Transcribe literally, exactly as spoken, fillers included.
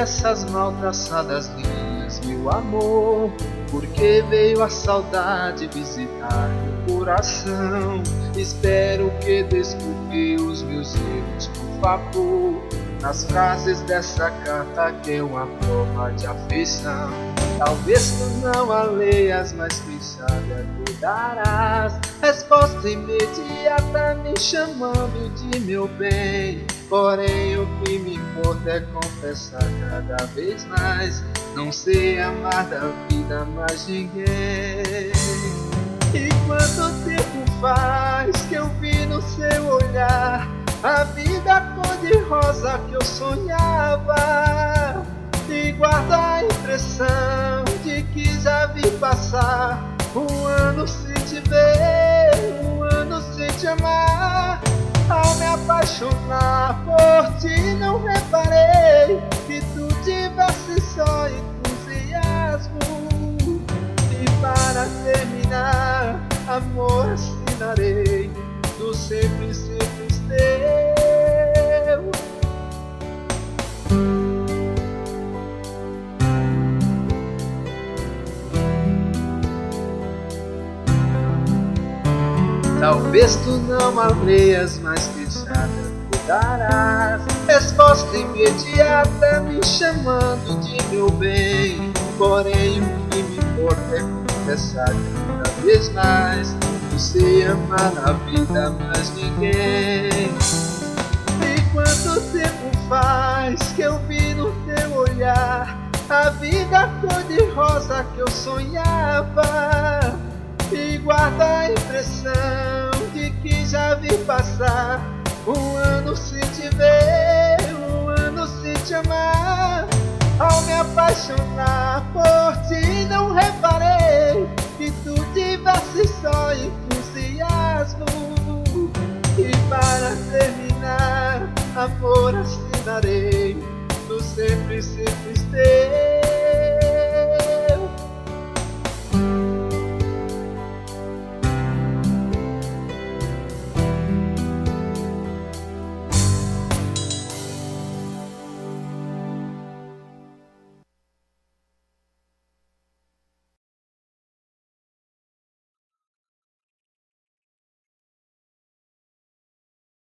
essas mal traçadas linhas, meu amor? Porque veio a saudade visitar meu coração. Espero que desculpe os meus erros, por favor, nas frases dessa carta que é uma prova de afeição. Talvez tu não a leias, mas quem sabe tu darás resposta imediata me chamando de meu bem. Porém o que me importa é confessar cada vez mais, não sei amar da vida mais ninguém. E quanto tempo faz que eu vi no seu olhar a vida cor-de-rosa que eu sonhava, e guardo a impressão de que já vi passar um ano sem te ver, um ano sem te amar. Ao me apaixonar por ti não reparei que tu tivesse só entusiasmo. E para terminar, amor, assinarei do sempre, sempre teu. Talvez tu não a leias, mas quem sabe tu darás resposta imediata me chamando de meu bem. Porém o que me importa é confessar cada vez mais, não sei amar na vida mais ninguém. E quanto tempo faz que eu vi no teu olhar a vida cor-de-rosa que eu sonhava, e guardo a impressão de que já vi passar um ano sem te ver, um ano sem te amar. Ao me apaixonar por ti não reparei que tu tivesse só entusiasmo. E para terminar, amor, assinarei do sempre, sempre teu.